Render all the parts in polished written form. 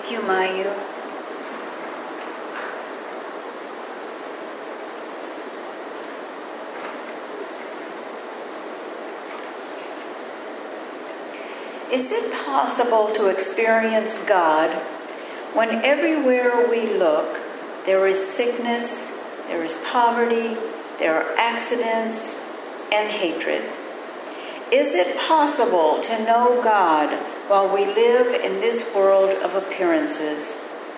Thank you, Mayu. Is it possible to experience God when everywhere we look there is sickness, there is poverty, there are accidents, and hatred? Is it possible to know God while we live in this world of appearances?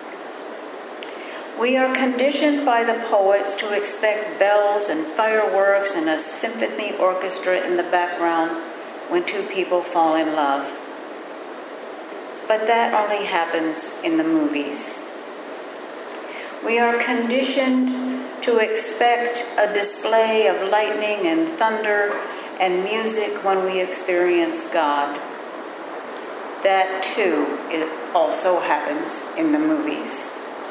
We are conditioned by the poets to expect bells and fireworks and a symphony orchestra in the background when two people fall in love. But that only happens in the movies. We are conditioned to expect a display of lightning and thunder and music when we experience God. That too, it also happens in the movies.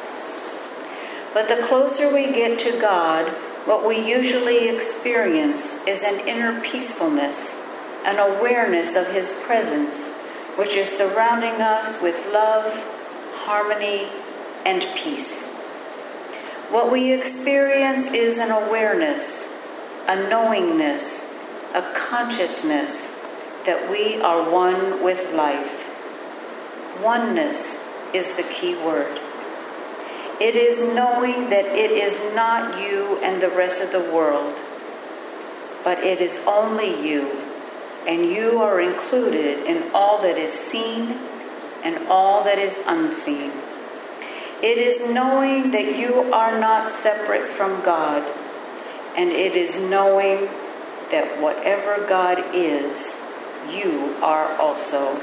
But the closer we get to God, what we usually experience is an inner peacefulness, an awareness of His presence, which is surrounding us with love, harmony, and peace. What we experience is an awareness, a knowingness, a consciousness that we are one with life. Oneness is the key word. It is knowing that it is not you and the rest of the world, but it is only you, and you are included in all that is seen and all that is unseen. It is knowing that you are not separate from God, and it is knowing that whatever God is, you are also.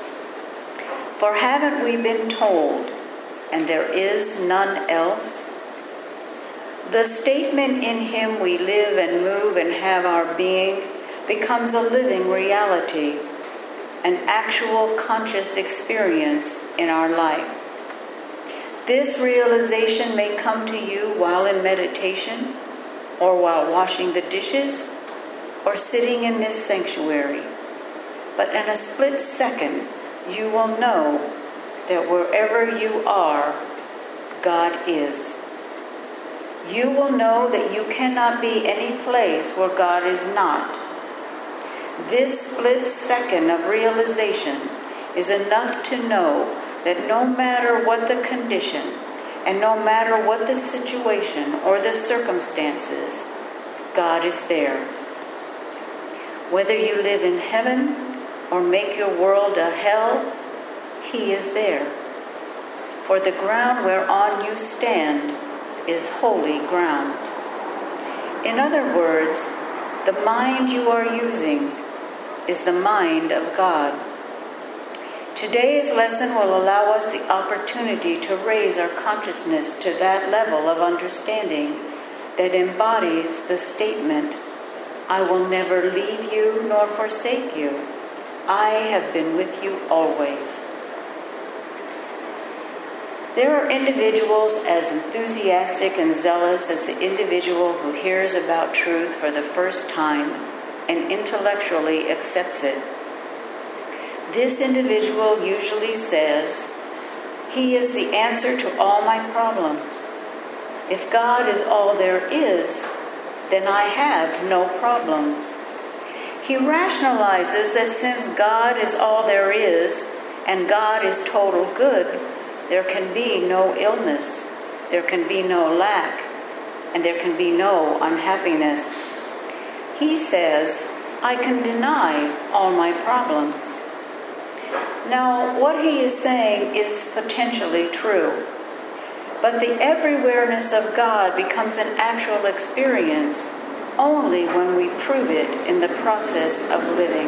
For haven't we been told, and there is none else? The statement, in Him we live and move and have our being, becomes a living reality, an actual conscious experience in our life. This realization may come to you while in meditation, or while washing the dishes, or sitting in this sanctuary. But in a split second, you will know that wherever you are, God is. You will know that you cannot be any place where God is not. This split second of realization is enough to know that no matter what the condition, and no matter what the situation or the circumstances, God is there. Whether you live in heaven or make your world a hell, He is there. For the ground whereon you stand is holy ground. In other words, the mind you are using is the mind of God. Today's lesson will allow us the opportunity to raise our consciousness to that level of understanding that embodies the statement, I will never leave you nor forsake you. I have been with you always. There are individuals as enthusiastic and zealous as the individual who hears about truth for the first time and intellectually accepts it. This individual usually says, He is the answer to all my problems. If God is all there is, then I have no problems. He rationalizes that since God is all there is, and God is total good, there can be no illness, there can be no lack, and there can be no unhappiness. He says, I can deny all my problems. Now, what he is saying is potentially true, but the everywhereness of God becomes an actual experience only when we prove it in the process of living.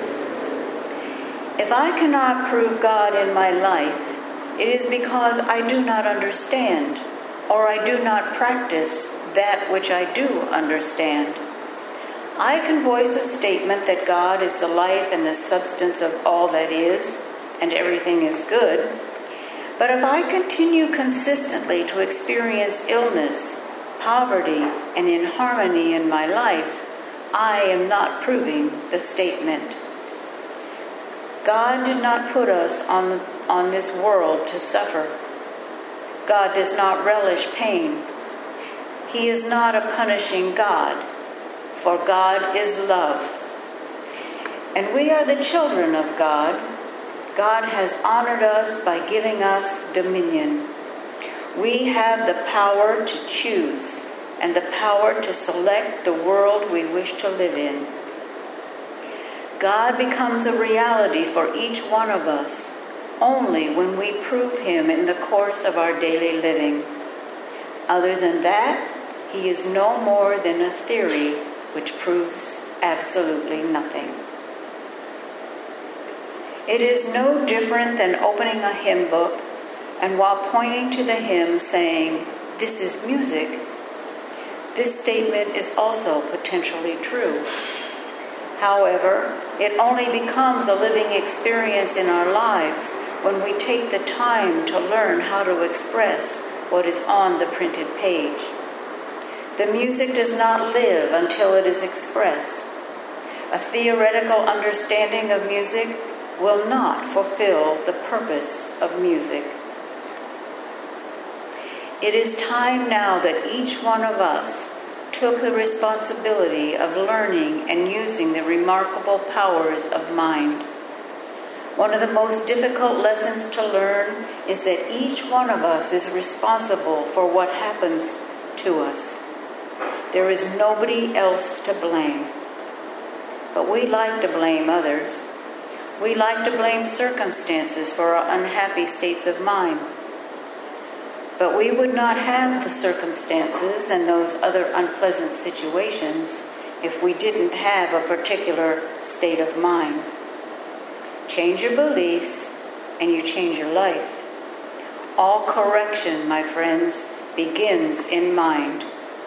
If I cannot prove God in my life, it is because I do not understand, or I do not practice that which I do understand. I can voice a statement that God is the life and the substance of all that is, and everything is good. But if I continue consistently to experience illness, poverty, and inharmony in my life, I am not proving the statement. God did not put us on this world to suffer. God does not relish pain. He is not a punishing God, for God is love. And we are the children of God. God has honored us by giving us dominion. We have the power to choose and the power to select the world we wish to live in. God becomes a reality for each one of us only when we prove Him in the course of our daily living. Other than that, He is no more than a theory which proves absolutely nothing. It is no different than opening a hymn book and while pointing to the hymn saying, "This is music," this statement is also potentially true. However, it only becomes a living experience in our lives when we take the time to learn how to express what is on the printed page. The music does not live until it is expressed. A theoretical understanding of music will not fulfill the purpose of music. It is time now that each one of us took the responsibility of learning and using the remarkable powers of mind. One of the most difficult lessons to learn is that each one of us is responsible for what happens to us. There is nobody else to blame. But we like to blame others. We like to blame circumstances for our unhappy states of mind. But we would not have the circumstances and those other unpleasant situations if we didn't have a particular state of mind. Change your beliefs and you change your life. All correction, my friends, begins in mind.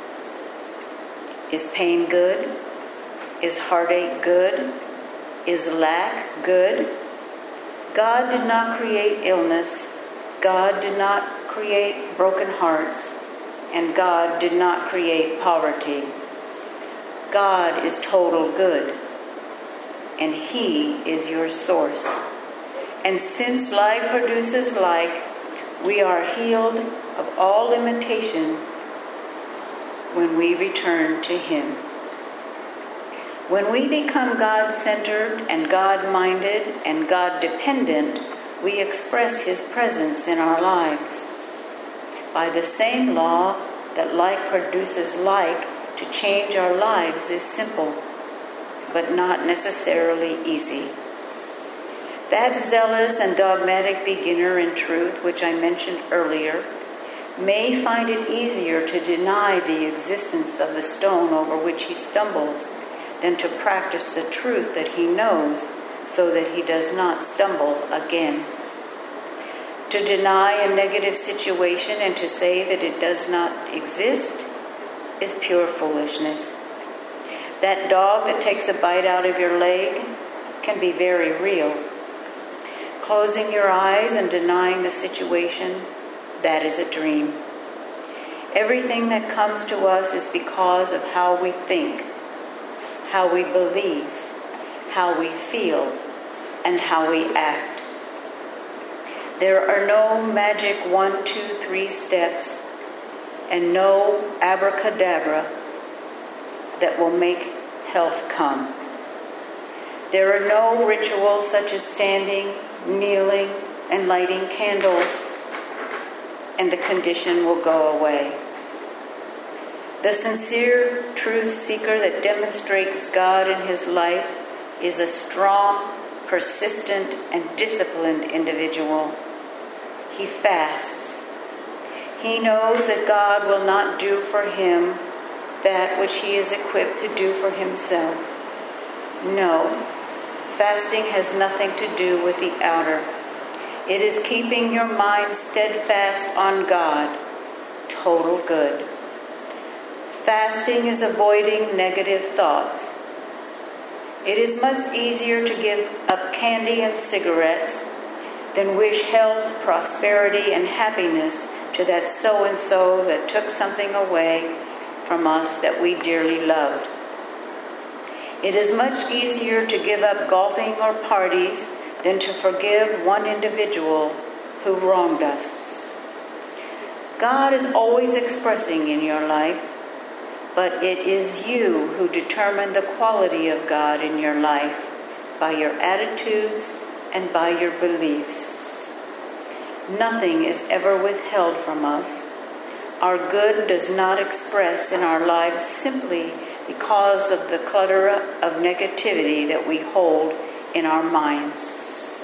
Is pain good? Is heartache good? Is lack good? God did not create illness. God did not create broken hearts. And God did not create poverty. God is total good. And He is your source. And since like produces like, we are healed of all limitation when we return to Him. When we become God-centered and God-minded and God-dependent, we express His presence in our lives. By the same law that like produces like, to change our lives is simple, but not necessarily easy. That zealous and dogmatic beginner in truth, which I mentioned earlier, may find it easier to deny the existence of the stone over which he stumbles than to practice the truth that he knows so that he does not stumble again. To deny a negative situation and to say that it does not exist is pure foolishness. That dog that takes a bite out of your leg can be very real. Closing your eyes and denying the situation, that is a dream. Everything that comes to us is because of how we think, how we believe, how we feel, and how we act. There are no magic 1, 2, 3 steps and no abracadabra that will make health come. There are no rituals such as standing, kneeling, and lighting candles, and the condition will go away. The sincere truth seeker that demonstrates God in his life is a strong, persistent, and disciplined individual. He fasts. He knows that God will not do for him that which he is equipped to do for himself. No, fasting has nothing to do with the outer. It is keeping your mind steadfast on God, total good. Fasting is avoiding negative thoughts. It is much easier to give up candy and cigarettes than wish health, prosperity, and happiness to that so-and-so that took something away from us that we dearly loved. It is much easier to give up golfing or parties than to forgive one individual who wronged us. God is always expressing in your life, but it is you who determine the quality of God in your life by your attitudes and by your beliefs. Nothing is ever withheld from us. Our good does not express in our lives simply because of the clutter of negativity that we hold in our minds.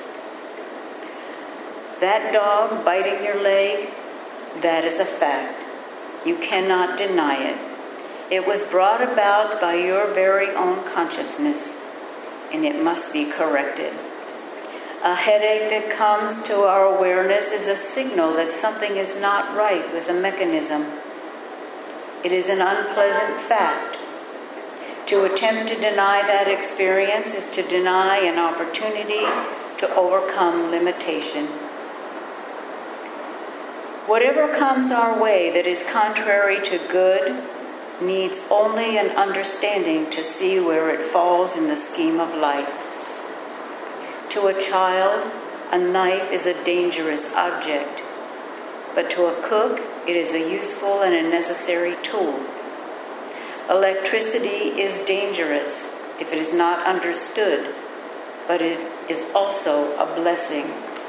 That dog biting your leg, that is a fact. You cannot deny it. It was brought about by your very own consciousness, and it must be corrected. A headache that comes to our awareness is a signal that something is not right with the mechanism. It is an unpleasant fact. To attempt to deny that experience is to deny an opportunity to overcome limitation. Whatever comes our way that is contrary to good needs only an understanding to see where it falls in the scheme of life. To a child, a knife is a dangerous object, but to a cook, it is a useful and a necessary tool. Electricity is dangerous if it is not understood, but it is also a blessing.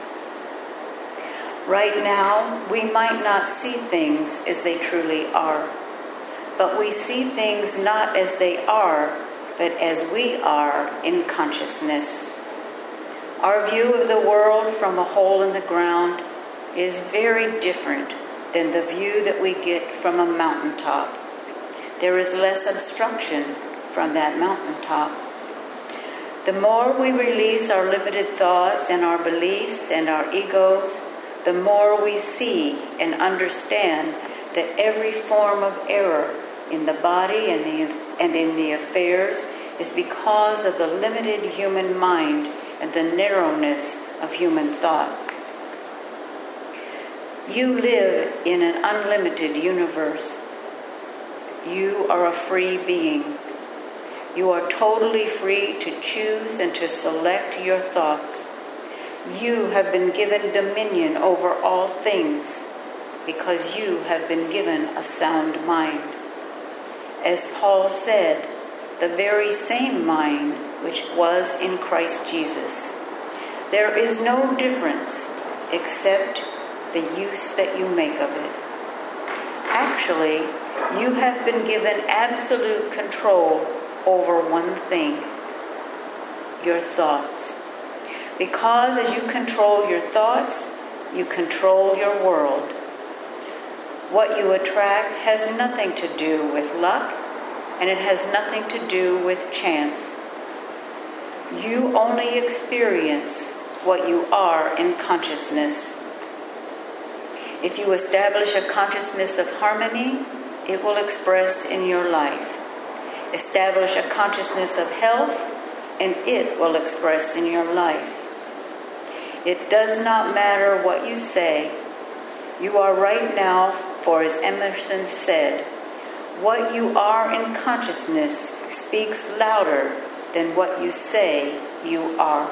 Right now, we might not see things as they truly are, but we see things not as they are, but as we are in consciousness. Our view of the world from a hole in the ground is very different than the view that we get from a mountaintop. There is less obstruction from that mountaintop. The more we release our limited thoughts and our beliefs and our egos, the more we see and understand that every form of error in the body and in the affairs is because of the limited human mind and the narrowness of human thought. You live in an unlimited universe. You are a free being. You are totally free to choose and to select your thoughts. You have been given dominion over all things because you have been given a sound mind. As Paul said, the very same mind which was in Christ Jesus. There is no difference except the use that you make of it. Actually, you have been given absolute control over one thing: your thoughts. Because as you control your thoughts, you control your world. What you attract has nothing to do with luck, and it has nothing to do with chance. You only experience what you are in consciousness. If you establish a consciousness of harmony, it will express in your life. Establish a consciousness of health, and it will express in your life. It does not matter what you say. You are right now, for as Emerson said, what you are in consciousness speaks louder than what you say you are.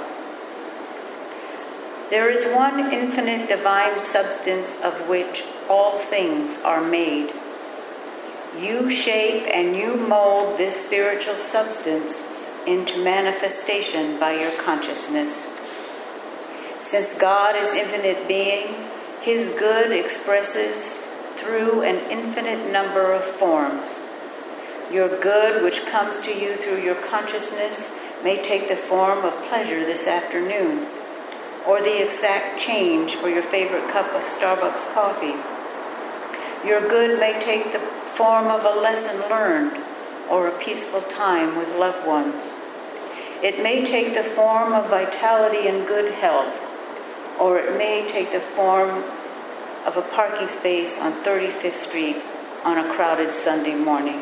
There is one infinite divine substance of which all things are made. You shape and you mold this spiritual substance into manifestation by your consciousness. Since God is infinite being, His good expresses through an infinite number of forms. Your good, which comes to you through your consciousness, may take the form of pleasure this afternoon, or the exact change for your favorite cup of Starbucks coffee. Your good may take the form of a lesson learned, or a peaceful time with loved ones. It may take the form of vitality and good health, or it may take the form of a parking space on 35th Street on a crowded Sunday morning.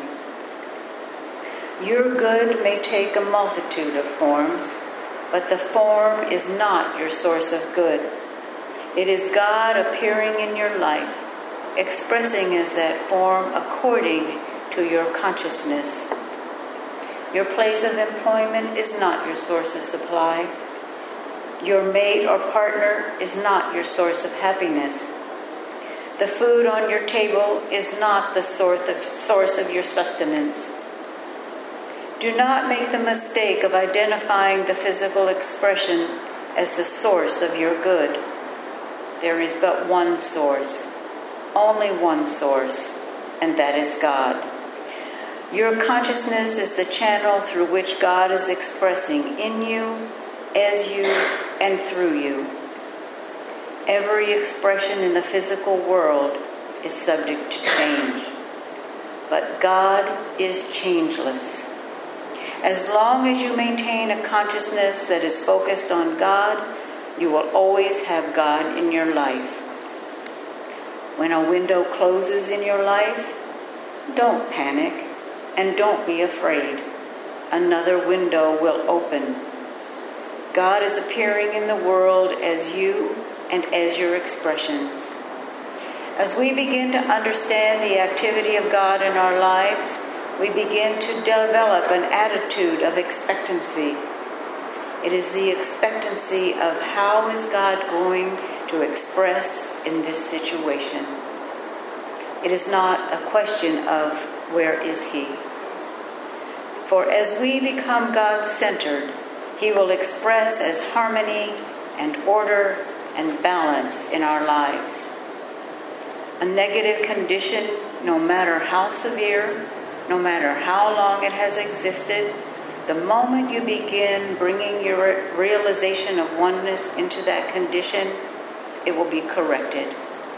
Your good may take a multitude of forms, but the form is not your source of good. It is God appearing in your life, expressing as that form according to your consciousness. Your place of employment is not your source of supply. Your mate or partner is not your source of happiness. The food on your table is not the source of your sustenance. Do not make the mistake of identifying the physical expression as the source of your good. There is but one source, only one source, and that is God. Your consciousness is the channel through which God is expressing in you, as you, and through you. Every expression in the physical world is subject to change, but God is changeless. As long as you maintain a consciousness that is focused on God, you will always have God in your life. When a window closes in your life, don't panic and don't be afraid. Another window will open. God is appearing in the world as you and as your expressions. As we begin to understand the activity of God in our lives, we begin to develop an attitude of expectancy. It is the expectancy of how is God going to express in this situation. It is not a question of where is He. For as we become God-centered, He will express as harmony and order and balance in our lives. A negative condition, no matter how severe, no matter how long it has existed, the moment you begin bringing your realization of oneness into that condition, it will be corrected.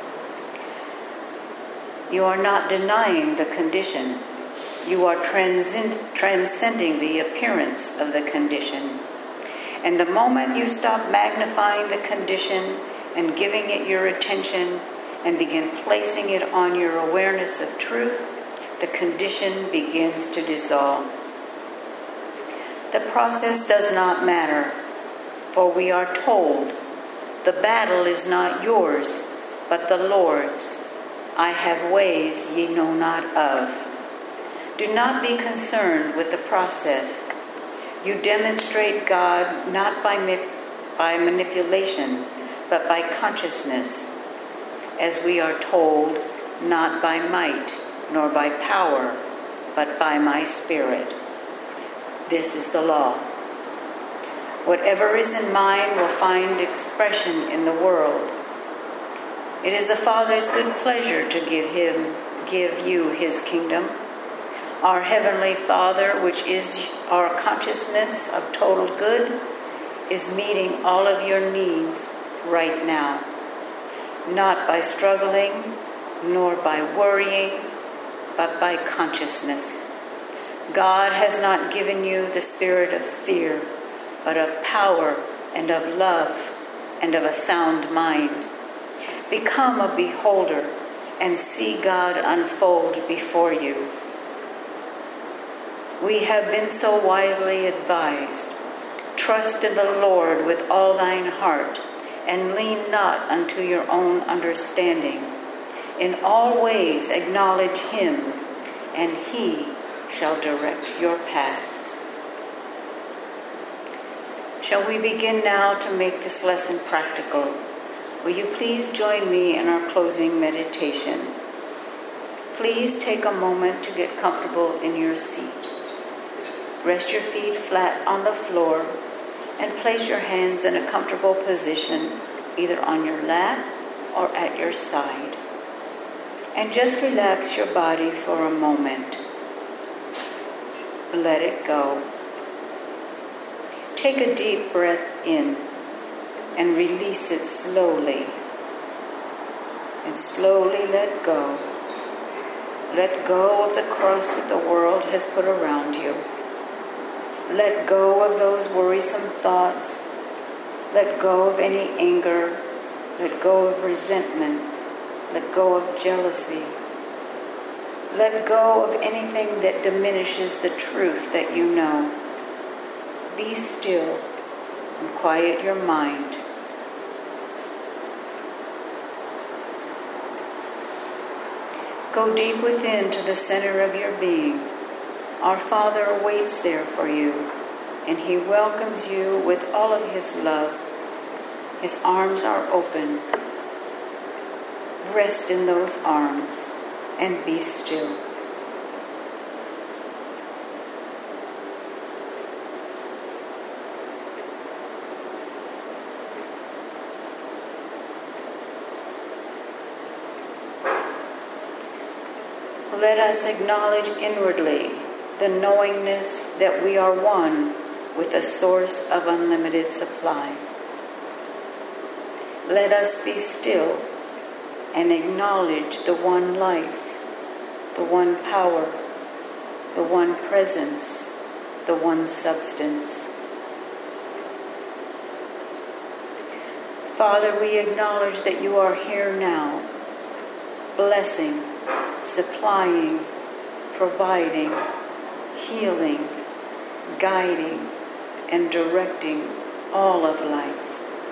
You are not denying the condition. You are transcending the appearance of the condition. And the moment you stop magnifying the condition and giving it your attention and begin placing it on your awareness of truth, the condition begins to dissolve. The process does not matter, for we are told, the battle is not yours, but the Lord's. I have ways ye know not of. Do not be concerned with the process. You demonstrate God not by manipulation, but by consciousness. As we are told, not by might, nor by power, but by my Spirit. This is the law. Whatever is in mind will find expression in the world. It is the Father's good pleasure to give you His kingdom. Our Heavenly Father, which is our consciousness of total good, is meeting all of your needs right now. Not by struggling, nor by worrying, but by consciousness. God has not given you the spirit of fear, but of power and of love and of a sound mind. Become a beholder and see God unfold before you. We have been so wisely advised. Trust in the Lord with all thine heart, and lean not unto your own understanding. In all ways acknowledge Him, and He shall direct your paths. Shall we begin now to make this lesson practical? Will you please join me in our closing meditation? Please take a moment to get comfortable in your seat. Rest your feet flat on the floor and place your hands in a comfortable position, either on your lap or at your side. And just relax your body for a moment. Let it go. Take a deep breath in and release it slowly. And slowly let go. Let go of the cross that the world has put around you. Let go of those worrisome thoughts. Let go of any anger. Let go of resentment. Let go of jealousy. Let go of anything that diminishes the truth that you know. Be still and quiet your mind. Go deep within to the center of your being. Our Father awaits there for you, and He welcomes you with all of His love His arms are open. Rest in those arms and be still. Let us acknowledge inwardly the knowingness that we are one with a source of unlimited supply. Let us be still and acknowledge the one life, the one power, the one presence, the one substance. Father, we acknowledge that you are here now, blessing, supplying, providing, healing, guiding, and directing all of life.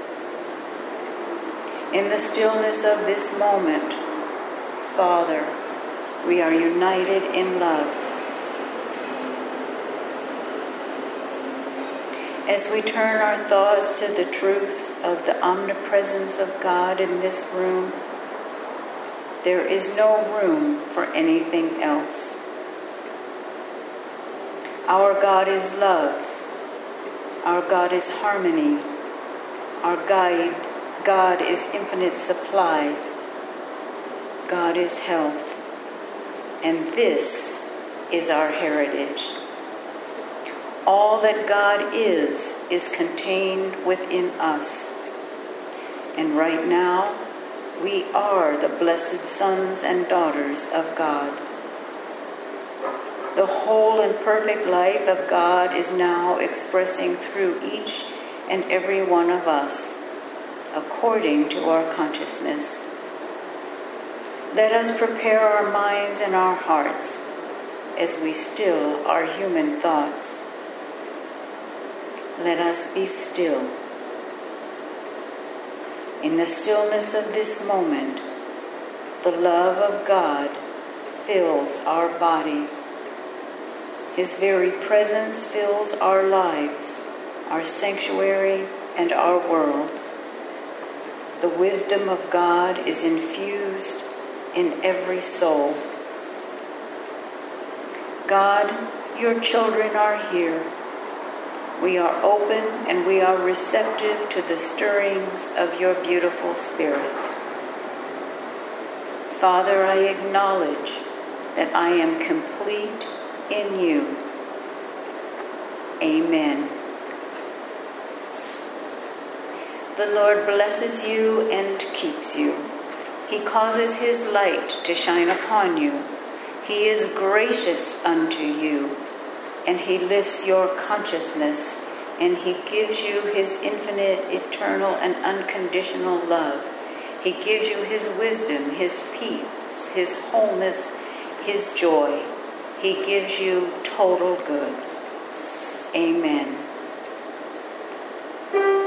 In the stillness of this moment, Father, we are united in love. As we turn our thoughts to the truth of the omnipresence of God in this room, there is no room for anything else. Our God is love. Our God is harmony. Our God is infinite supply. God is health. And this is our heritage. All that God is contained within us. And right now, we are the blessed sons and daughters of God. The whole and perfect life of God is now expressing through each and every one of us, according to our consciousness. Let us prepare our minds and our hearts as we still our human thoughts. Let us be still. In the stillness of this moment, the love of God fills our body. His very presence fills our lives, our sanctuary, and our world. The wisdom of God is infused in every soul. God, your children are here. We are open and we are receptive to the stirrings of your beautiful Spirit. Father, I acknowledge that I am complete in you. Amen. The Lord blesses you and keeps you. He causes his light to shine upon you. He is gracious unto you, and he lifts your consciousness, and he gives you his infinite, eternal, and unconditional love. He gives you his wisdom, his peace, his wholeness, his joy. He gives you total good. Amen.